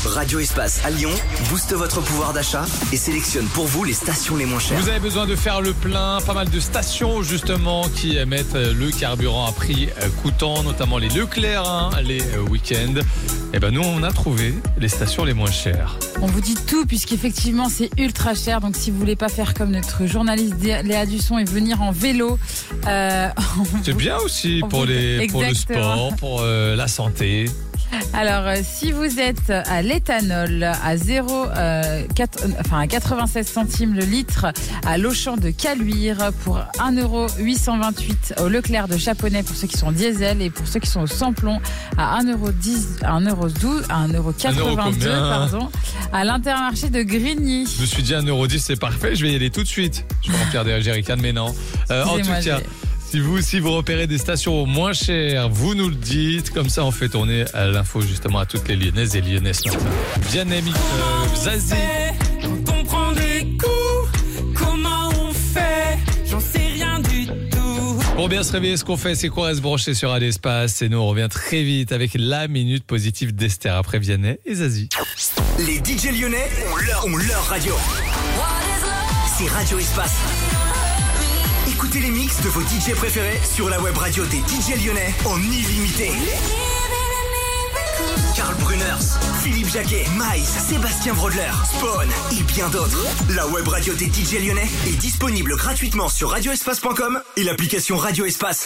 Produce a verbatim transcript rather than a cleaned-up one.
Radio Espace à Lyon booste votre pouvoir d'achat et sélectionne pour vous les stations les moins chères. Vous avez besoin de faire le plein, pas mal de stations justement qui mettent le carburant à prix coûtant, notamment les Leclerc, hein, les week-ends. Et ben nous on a trouvé les stations les moins chères. On vous dit tout puisqu'effectivement c'est ultra cher, donc si vous voulez pas faire comme notre journaliste Léa Dusson et venir en vélo, euh, c'est vous, bien aussi pour, les, pour le sport, pour euh, la santé. Alors, euh, si vous êtes à l'éthanol à zéro, euh, quatre, enfin à quatre-vingt-seize centimes le litre, à l'Auchan de Caluire pour un euro huit cent vingt-huit, au Leclerc de Chaponnet pour ceux qui sont diesel et pour ceux qui sont au sans-plomb à un euro dix, à un euro douze, à un euro quatre-vingt-deux, pardon, à l'Intermarché de Grigny. Je me suis dit un euro dix, c'est parfait, je vais y aller tout de suite. Je vais remplir des jerrycans, mais non. Euh, en tout cas... Si vous aussi vous repérez des stations moins chères, vous nous le dites. Comme ça, on fait tourner l'info justement à toutes les Lyonnaises et Lyonnais ce matin. Vianney, euh, Zazie. Quand on prend des coups, comment on fait? J'en sais rien du tout. Pour bien se réveiller, ce qu'on fait, c'est qu'on reste branché sur Radio Espace. Et nous, on revient très vite avec la minute positive d'Esther après Vianney et Zazie. Les D J lyonnais ont leur, ont leur radio. C'est Radio Espace. Écoutez les mix de vos D J préférés sur la web radio des D J lyonnais en illimité. Karl Bruners, Philippe Jacquet, Maïs, Sébastien Brodler, Spawn et bien d'autres. La web radio des D J lyonnais est disponible gratuitement sur radio espace point com et l'application Radio Espace.